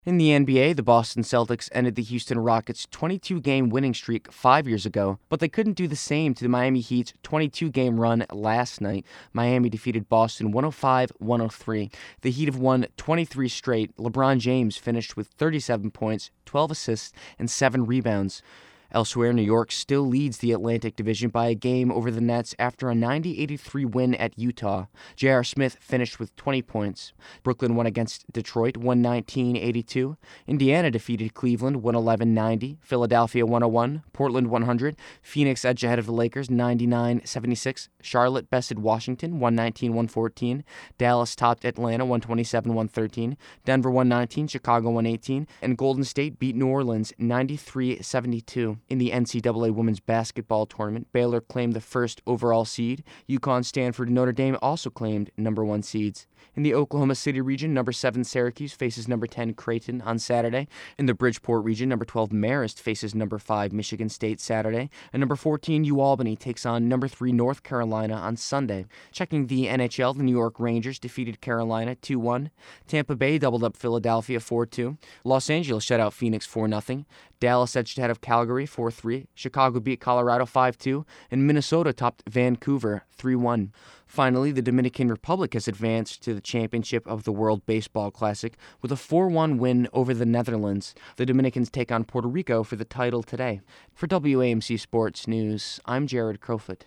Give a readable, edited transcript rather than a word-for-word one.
In the NBA, the Boston Celtics ended the Houston Rockets' 22-game winning streak 5 years ago, but they couldn't do the same to the Miami Heat's 22-game run last night. Miami defeated Boston 105-103. The Heat have won 23 straight. LeBron James finished with 37 points, 12 assists, and 7 rebounds. Elsewhere, New York still leads the Atlantic Division by a game over the Nets after a 90-83 win at Utah. J.R. Smith finished with 20 points. Brooklyn won against Detroit 119-82. Indiana defeated Cleveland 111-90. Philadelphia 101. Portland 100. Phoenix edged ahead of the Lakers 99-76. Charlotte bested Washington 119-114. Dallas topped Atlanta 127-113. Denver 119. Chicago 118. And Golden State beat New Orleans 93-72. In the NCAA women's basketball tournament, Baylor claimed the first overall seed. UConn, Stanford, and Notre Dame also claimed number 1 seeds. In the Oklahoma City region, number 7 Syracuse faces number 10 Creighton on Saturday. In the Bridgeport region, number 12 Marist faces number 5 Michigan State Saturday. And number 14 UAlbany takes on number 3 North Carolina on Sunday. Checking the NHL, the New York Rangers defeated Carolina 2-1. Tampa Bay doubled up Philadelphia 4-2. Los Angeles shut out Phoenix 4-0. Dallas edged ahead of Calgary 4-3. Chicago beat Colorado 5-2. And Minnesota topped Vancouver 3-1. Finally, the Dominican Republic has advanced to the championship of the World Baseball Classic with a 4-1 win over the Netherlands. The Dominicans take on Puerto Rico for the title today. For WAMC Sports News, I'm Jared Crowfoot.